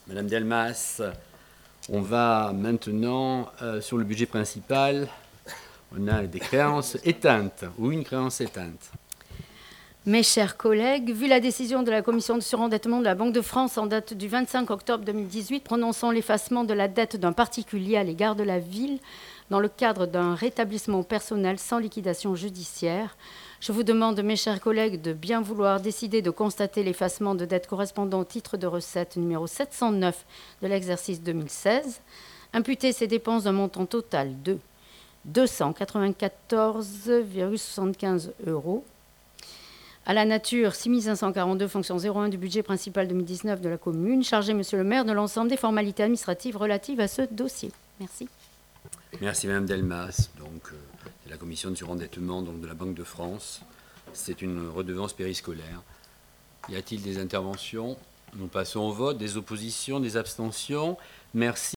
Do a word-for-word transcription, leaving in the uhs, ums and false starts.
Madame Delmas, on va maintenant euh, sur le budget principal. On a des créances éteintes ou une créance éteinte. Mes chers collègues, vu la décision de la Commission de surendettement de la Banque de France en date du vingt-cinq octobre deux mille dix-huit, prononçant l'effacement de la dette d'un particulier à l'égard de la ville dans le cadre d'un rétablissement personnel sans liquidation judiciaire, je vous demande, mes chers collègues, de bien vouloir décider de constater l'effacement de dette correspondant au titre de recette numéro sept cent neuf de l'exercice deux mille seize, imputer ces dépenses d'un montant total de deux cent quatre-vingt-quatorze virgule soixante-quinze euros, à la nature six mille cinq cent quarante-deux, fonction zéro un du budget principal deux mille dix-neuf de la commune, chargé Monsieur le maire de l'ensemble des formalités administratives relatives à ce dossier. Merci. Merci Madame Delmas. Donc, euh, c'est la commission de surendettement donc, de la Banque de France. C'est une redevance périscolaire. Y a-t-il des interventions? Nous passons au vote. Des oppositions, des abstentions? Merci.